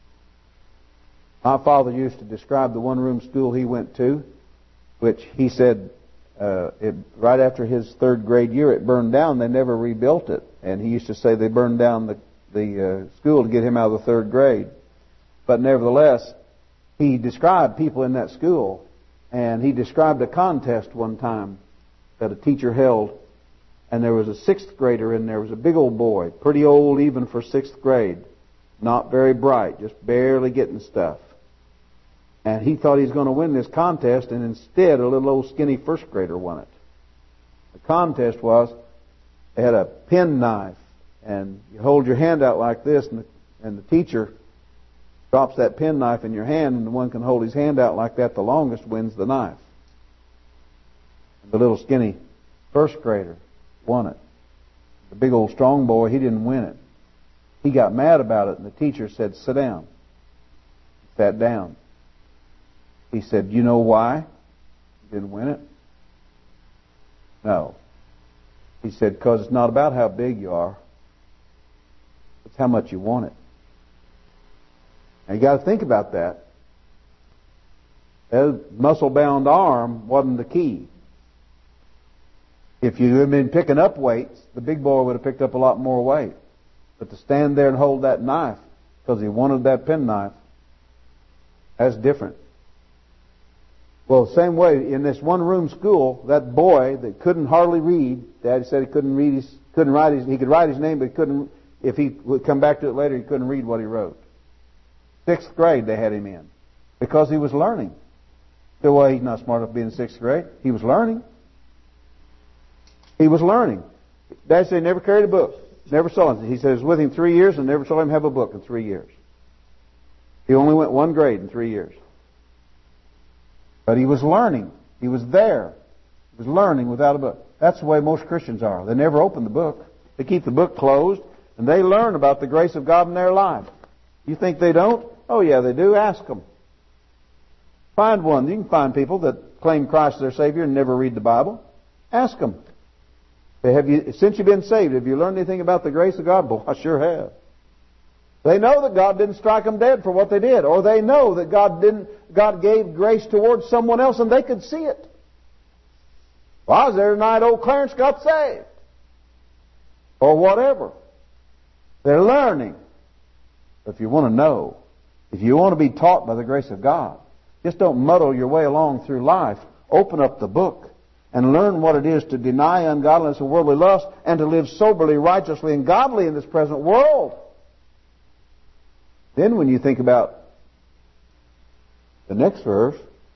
My father used to describe the one-room school he went to, which he said uh, it, right after his third grade year it burned down. They never rebuilt it. And he used to say they burned down the, the uh, school to get him out of the third grade. But nevertheless, he described people in that school. And he described a contest one time that a teacher held. And there was a sixth grader in there. It was a big old boy, pretty old even for sixth grade. not very bright, just barely getting stuff. And he thought he was going to win this contest, and instead a little old skinny first grader won it. The contest was, they had a penknife, and you hold your hand out like this, and the, and the teacher drops that penknife in your hand, and the one can hold his hand out like that the longest wins the knife. And the little skinny first grader won it. The big old strong boy, he didn't win it. He got mad about it, and the teacher said, sit down. He sat down. He said, you know why you didn't win it? No. He said, because it's not about how big you are. It's how much you want it. Now you got to think about that. A muscle-bound arm wasn't the key. If you had been picking up weights, the big boy would have picked up a lot more weight. But to stand there and hold that knife because he wanted that penknife, that's different. Well, same way, in this one-room school, that boy that couldn't hardly read, Daddy said he couldn't read his, couldn't write his, he could write his name, but he couldn't, if he would come back to it later, he couldn't read what he wrote. Sixth grade they had him in because he was learning. So, well, he's not smart enough to be in sixth grade. He was learning. He was learning. Dad said he never carried a book. Never saw him. He said it was with him three years and never saw him have a book in three years. He only went one grade in three years. But he was learning. He was there. He was learning without a book. That's the way most Christians are. They never open the book. They keep the book closed and they learn about the grace of God in their life. You think they don't? Oh yeah, they do. Ask them. Find one. You can find people that claim Christ as their Savior and never read the Bible. Ask them. Have you, since you've been saved, have you learned anything about the grace of God? Boy, I sure have. They know that God didn't strike them dead for what they did, or they know that God didn't. God gave grace towards someone else, and they could see it. Well, I was there tonight. Old Clarence got saved, or whatever. They're learning. But if you want to know, if you want to be taught by the grace of God, just don't muddle your way along through life. Open up the book and learn what it is to deny ungodliness and worldly lust and to live soberly, righteously, and godly in this present world. Then when you think about the next verse,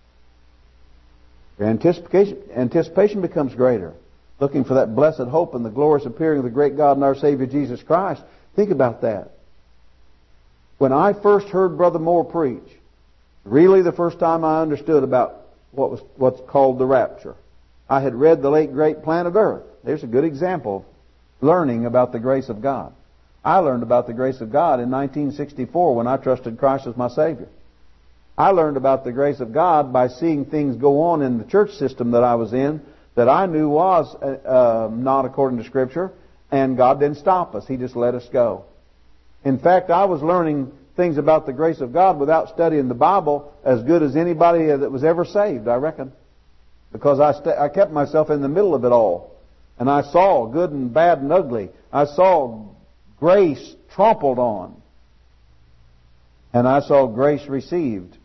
your anticipation, anticipation becomes greater. Looking for that blessed hope and the glorious appearing of the great God and our Savior Jesus Christ. Think about that. When I first heard Brother Moore preach, really the first time I understood about what was what's called the rapture, I had read the late great Planet Earth. There's a good example of learning about the grace of God. I learned about the grace of God in nineteen sixty-four when I trusted Christ as my Savior. I learned about the grace of God by seeing things go on in the church system that I was in that I knew was uh, not according to Scripture, and God didn't stop us. He just let us go. In fact, I was learning things about the grace of God without studying the Bible as good as anybody that was ever saved, I reckon. Because I, st- I kept myself in the middle of it all. And I saw good and bad and ugly. I saw grace trampled on. And I saw grace received.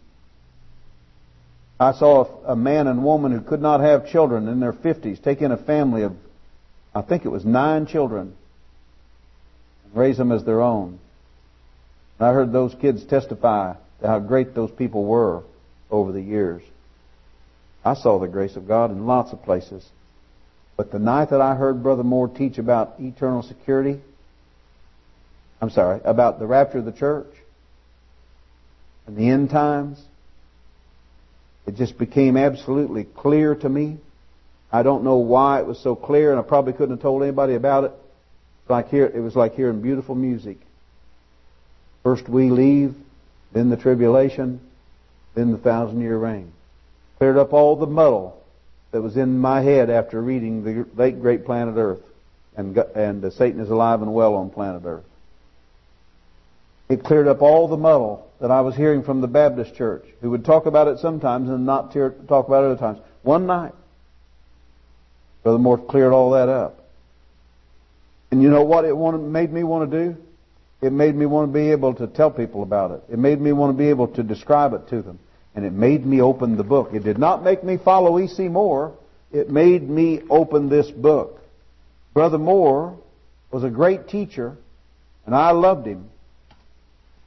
I saw a, a man and woman who could not have children in their fifties take in a family of, I think it was nine children, and raise them as their own. And I heard those kids testify to how great those people were over the years. I saw the grace of God in lots of places. But the night that I heard Brother Moore teach about eternal security, I'm sorry, about the rapture of the church and the end times, it just became absolutely clear to me. I don't know why it was so clear, and I probably couldn't have told anybody about it. Like here, it was like hearing beautiful music. First we leave, then the tribulation, then the thousand-year reign. Cleared up all the muddle that was in my head after reading the late great Planet Earth, and and uh, Satan is alive and well on planet Earth. It cleared up all the muddle that I was hearing from the Baptist church, who would talk about it sometimes and not tear, talk about it other times. One night, Brother Moore cleared all that up. And you know what it wanted, made me want to do? It made me want to be able to tell people about it. It made me want to be able to describe it to them. And it made me open the book. It did not make me follow E C Moore. It made me open this book. Brother Moore was a great teacher, and I loved him.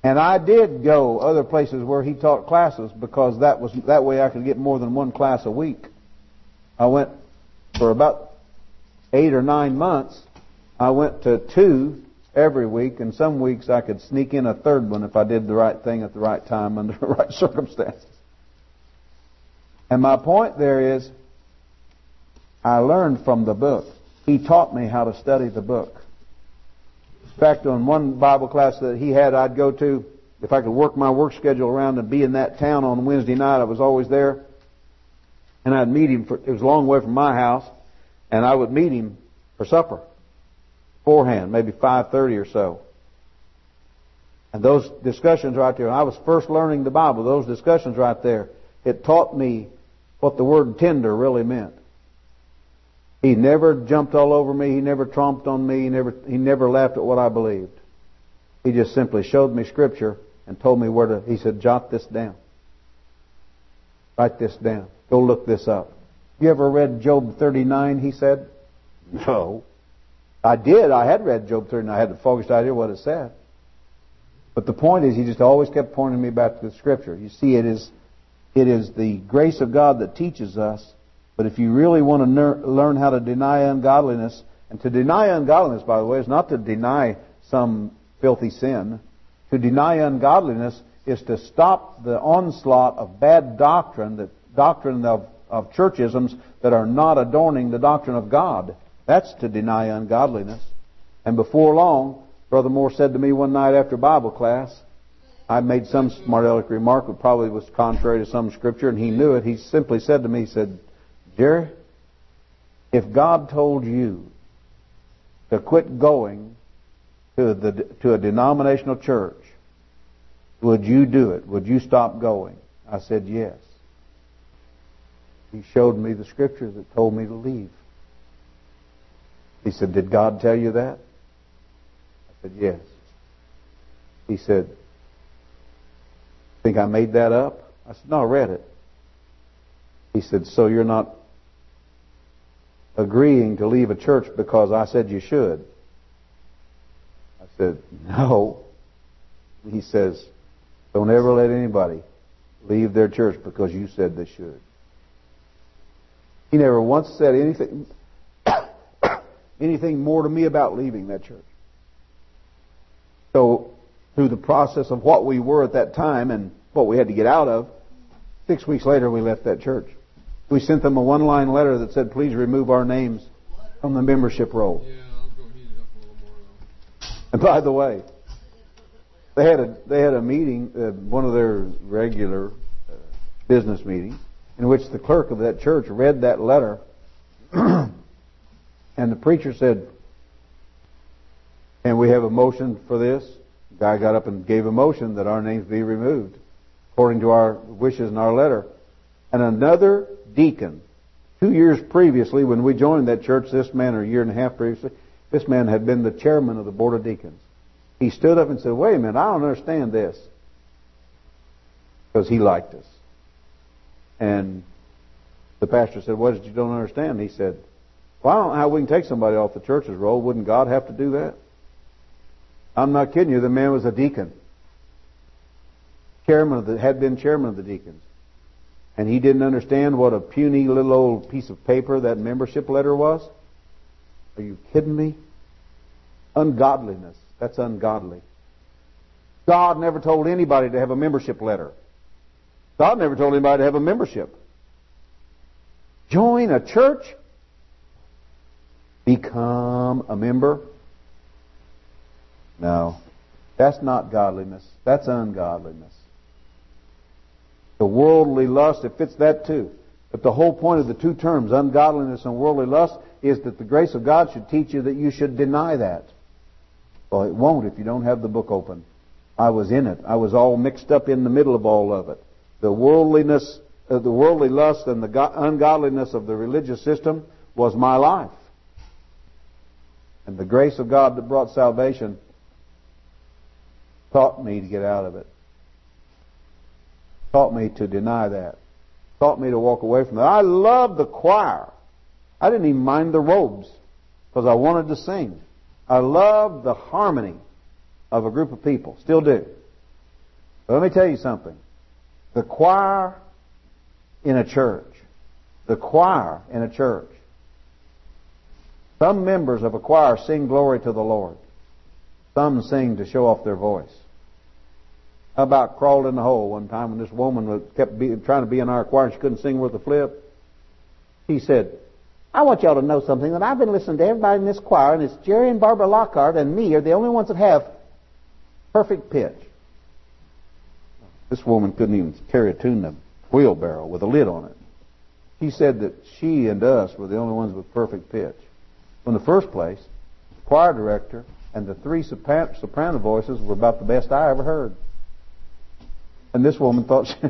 And I did go other places where he taught classes because that was that way I could get more than one class a week. I went for about eight or nine months. I went to two every week, and some weeks I could sneak in a third one if I did the right thing at the right time under the right circumstances. And my point there is, I learned from the book. He taught me how to study the book. In fact, on one Bible class that he had I'd go to, if I could work my work schedule around and be in that town on Wednesday night, I was always there. And I'd meet him, for, it was a long way from my house, and I would meet him for supper beforehand, maybe five thirty or so. And those discussions right there, when I was first learning the Bible, those discussions right there, it taught me what the word tender really meant. He never jumped all over me. He never tromped on me. He never, he never laughed at what I believed. He just simply showed me Scripture and told me where to, he said, jot this down. Write this down. Go look this up. You ever read Job thirty-nine, he said? No. I did. I had read Job thirty-nine. I had the foggiest idea what it said. But the point is, he just always kept pointing me back to the Scripture. You see, it is, it is the grace of God that teaches us. But if you really want to ner- learn how to deny ungodliness, and to deny ungodliness, by the way, is not to deny some filthy sin. To deny ungodliness is to stop the onslaught of bad doctrine, the doctrine of, of churchisms that are not adorning the doctrine of God. That's to deny ungodliness. And before long, Brother Moore said to me one night after Bible class, I made some smart aleck remark that probably was contrary to some Scripture, and he knew it. He simply said to me, he said, Jerry, if God told you to quit going to the to a denominational church, would you do it? Would you stop going? I said, yes. He showed me the Scriptures that told me to leave. He said, did God tell you that? I said, yes. He said, think I made that up? I said, no, I read it. He said, so you're not agreeing to leave a church because I said you should? I said, no. He says, don't ever let anybody leave their church because you said they should. He never once said anything anything more to me about leaving that church. So, through the process of what we were at that time and what we had to get out of, six weeks later we left that church. We sent them a one-line letter that said, please remove our names from the membership roll. Yeah, I'll go heat it up a little more though. And by the way, they had a they had a meeting, uh, one of their regular uh, business meetings, in which the clerk of that church read that letter, and the preacher said, "And we have a motion for this." The guy got up and gave a motion that our names be removed, according to our wishes in our letter. And another deacon, two years previously, when we joined that church, this man, or a year and a half previously, this man had been the chairman of the board of deacons. He stood up and said, wait a minute, I don't understand this. Because he liked us. And the pastor said, what is it you don't understand? He said, well, I don't know how we can take somebody off the church's roll. Wouldn't God have to do that? I'm not kidding you. The man was a deacon. Chairman of the, had been chairman of the deacons. And he didn't understand what a puny little old piece of paper that membership letter was? Are you kidding me? Ungodliness. That's ungodly. God never told anybody to have a membership letter. God never told anybody to have a membership. Join a church? Become a member? No. That's not godliness. That's ungodliness. The worldly lust, it fits that too. But the whole point of the two terms, ungodliness and worldly lust, is that the grace of God should teach you that you should deny that. Well, it won't if you don't have the book open. I was in it. I was all mixed up in the middle of all of it. The worldliness, uh, the worldly lust and the go- ungodliness of the religious system was my life. And the grace of God that brought salvation taught me to get out of it. Taught me to deny that. Taught me to walk away from that. I loved the choir. I didn't even mind the robes because I wanted to sing. I loved the harmony of a group of people. Still do. But let me tell you something. The choir in a church, the choir in a church, some members of a choir sing glory to the Lord. Some sing to show off their voice. How about crawled in the hole one time when this woman was kept be, trying to be in our choir and she couldn't sing worth a flip? He said, I want y'all to know something, that I've been listening to everybody in this choir, and it's Jerry and Barbara Lockhart and me are the only ones that have perfect pitch. This woman couldn't even carry a tune in a wheelbarrow with a lid on it. He said that she and us were the only ones with perfect pitch. In the first place, the choir director and the three sopran- soprano voices were about the best I ever heard. And this woman thought she...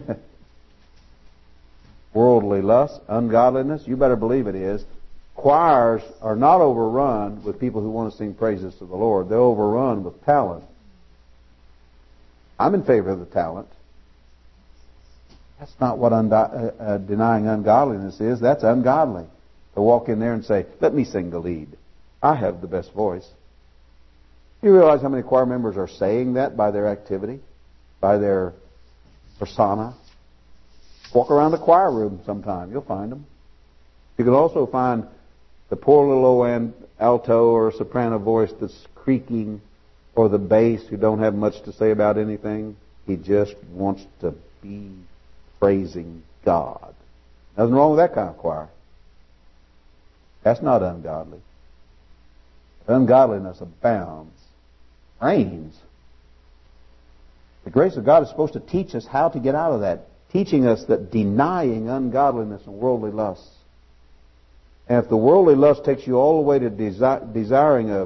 Worldly lust, ungodliness, you better believe it is. Choirs are not overrun with people who want to sing praises to the Lord. They're overrun with talent. I'm in favor of the talent. That's not what undo- uh, uh, denying ungodliness is. That's ungodly. To walk in there and say, let me sing the lead. I have the best voice. You realize how many choir members are saying that by their activity? By their persona? Walk around the choir room sometime. You'll find them. You can also find the poor little low-end alto or soprano voice that's creaking, or the bass who don't have much to say about anything. He just wants to be praising God. Nothing wrong with that kind of choir. That's not ungodly. Ungodliness abounds, reigns. The grace of God is supposed to teach us how to get out of that, teaching us that denying ungodliness and worldly lusts. And if the worldly lust takes you all the way to desi- desiring a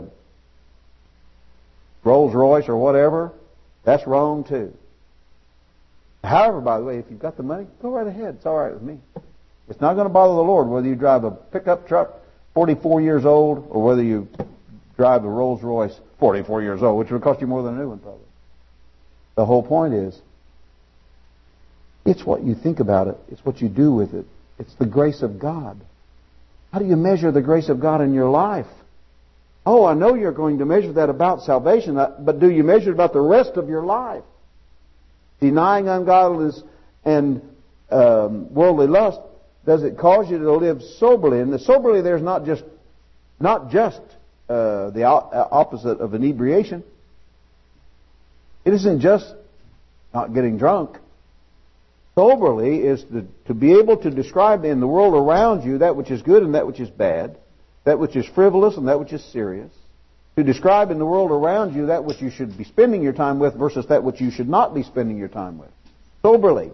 Rolls Royce or whatever, that's wrong too. However, by the way, if you've got the money, go right ahead. It's all right with me. It's not going to bother the Lord whether you drive a pickup truck forty-four years old or whether you drive a Rolls Royce forty-four years old, which would cost you more than a new one probably. The whole point is, it's what you think about it. It's what you do with it. It's the grace of God. How do you measure the grace of God in your life? Oh, I know you're going to measure that about salvation, but do you measure it about the rest of your life? Denying ungodliness and um, worldly lust, does it cause you to live soberly? And the soberly there's not just not just uh, the opposite of inebriation. It isn't just not getting drunk. Soberly is to, to be able to describe in the world around you that which is good and that which is bad, that which is frivolous and that which is serious. To describe in the world around you that which you should be spending your time with versus that which you should not be spending your time with. Soberly.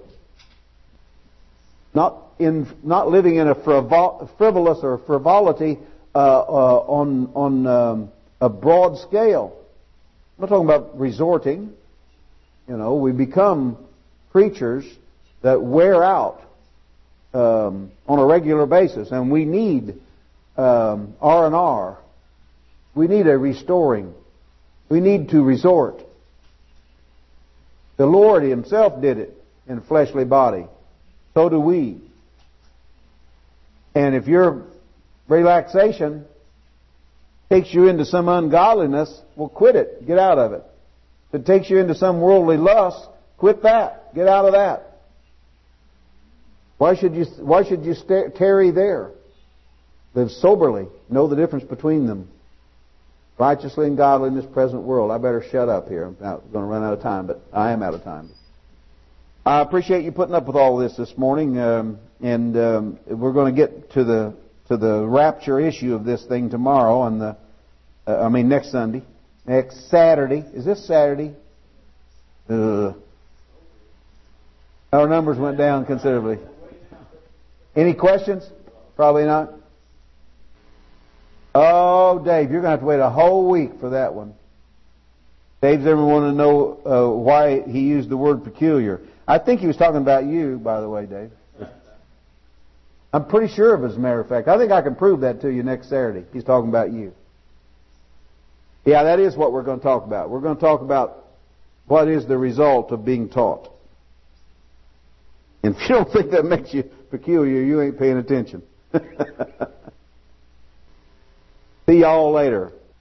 Not in not living in a frivol, frivolous or frivolity uh, uh, on on um, a broad scale. I'm not talking about resorting. You know, we become creatures that wear out um, on a regular basis, and we need um, R and R. We need a restoring. We need to resort. The Lord Himself did it in a fleshly body. So do we. And if your relaxation takes you into some ungodliness, well, quit it. Get out of it. If it takes you into some worldly lust, quit that. Get out of that. Why should you, why should you st- tarry there? Live soberly. Know the difference between them. Righteously and godly in this present world. I better shut up here. I'm going to run out of time, but I am out of time. I appreciate you putting up with all of this this morning, um, and um, we're going to get to the to the rapture issue of this thing tomorrow, on the uh, I mean next Sunday, next Saturday. Is this Saturday? Uh, our numbers went down considerably. Any questions? Probably not. Oh, Dave, you're going to have to wait a whole week for that one. Dave's ever wanted to know uh, why he used the word peculiar. I think he was talking about you, by the way, Dave. I'm pretty sure of it, as a matter of fact. I think I can prove that to you next Saturday. He's talking about you. Yeah, that is what we're going to talk about. We're going to talk about what is the result of being taught. And if you don't think that makes you peculiar, you ain't paying attention. See y'all later.